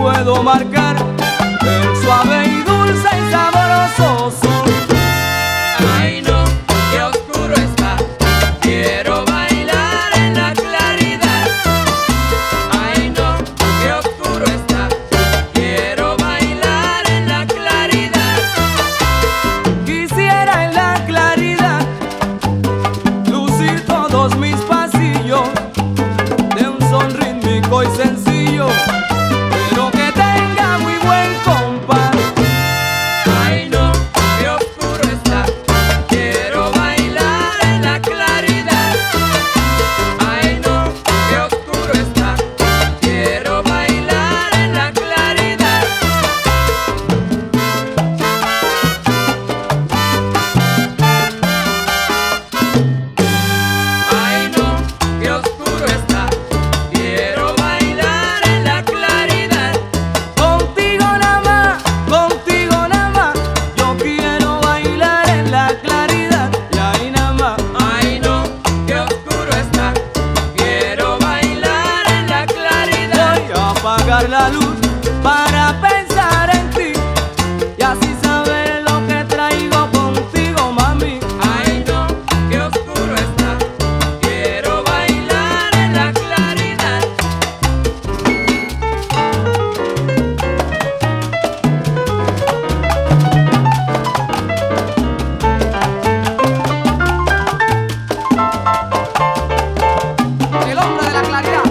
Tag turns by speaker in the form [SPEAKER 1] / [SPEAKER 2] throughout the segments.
[SPEAKER 1] puedo marcar el suave y dulce y sabroso sol.
[SPEAKER 2] Ay no, qué oscuro está, quiero bailar en la claridad. Ay no, qué oscuro está, quiero bailar en la claridad.
[SPEAKER 1] Quisiera en la claridad lucir todos mis pasillos de un son rítmico y sencillo, pero que tenga muy buen compás.
[SPEAKER 2] Ay no, qué oscuro está, quiero bailar en la claridad. Ay no, qué oscuro está, quiero bailar en la claridad. Ay no, qué oscuro está, quiero bailar en la claridad.
[SPEAKER 1] Contigo nada más, yo quiero bailar en la claridad. Y ahí nada más.
[SPEAKER 2] Ay no, qué oscuro está, quiero bailar en la claridad.
[SPEAKER 1] Voy a apagar la luz para pensar en ti y así saber lo que traigo contigo, mami.
[SPEAKER 2] Ay no, qué oscuro está, quiero bailar en la claridad.
[SPEAKER 1] El hombre de la claridad.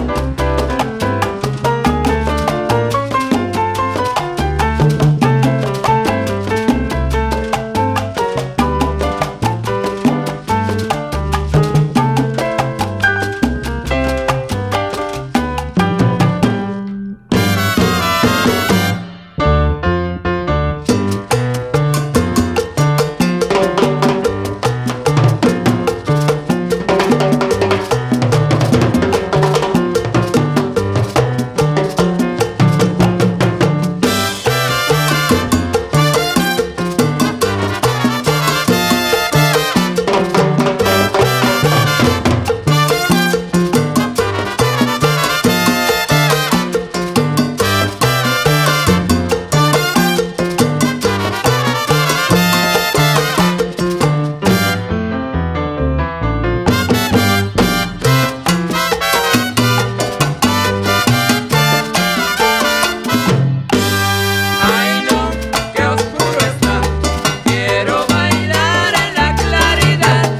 [SPEAKER 2] Ay no, qué oscuro está, quiero bailar en la claridad.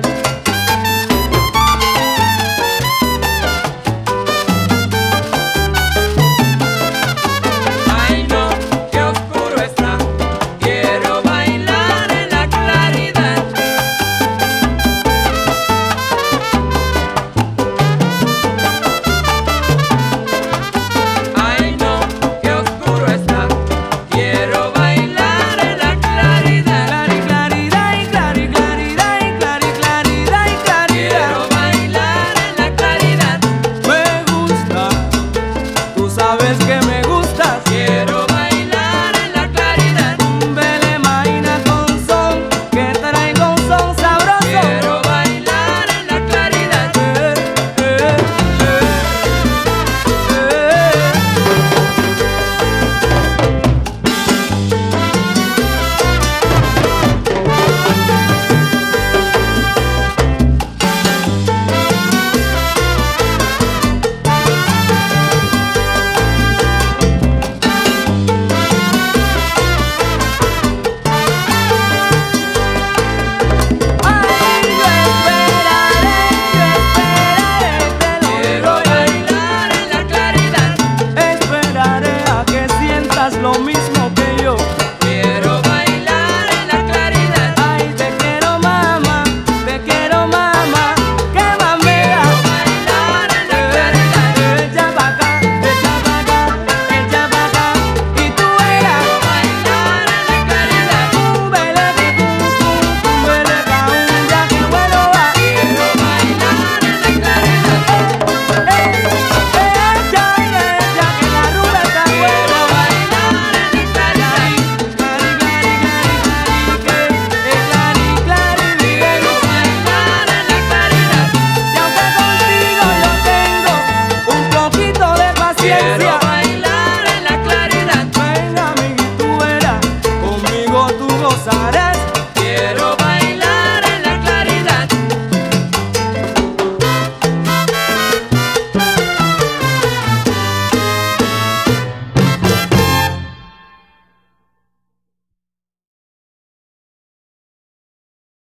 [SPEAKER 2] Ay no, qué oscuro está, quiero bailar en la claridad. Ay no, qué oscuro está, quiero bailar en la claridad.
[SPEAKER 1] Claridad y claridad y claridad y claridad.
[SPEAKER 2] Quiero bailar en la claridad.
[SPEAKER 1] Me gusta, tú sabes que me gustas.
[SPEAKER 2] Quiero bailar en la claridad.
[SPEAKER 1] Vele maina con son, que traigo un son sabroso.
[SPEAKER 2] Quiero bailar en la claridad.
[SPEAKER 1] Eh. Ay, yo esperaré, te lo
[SPEAKER 2] Quiero
[SPEAKER 1] digo.
[SPEAKER 2] bailar en la claridad.
[SPEAKER 1] Esperaré a que sientas lo mismo.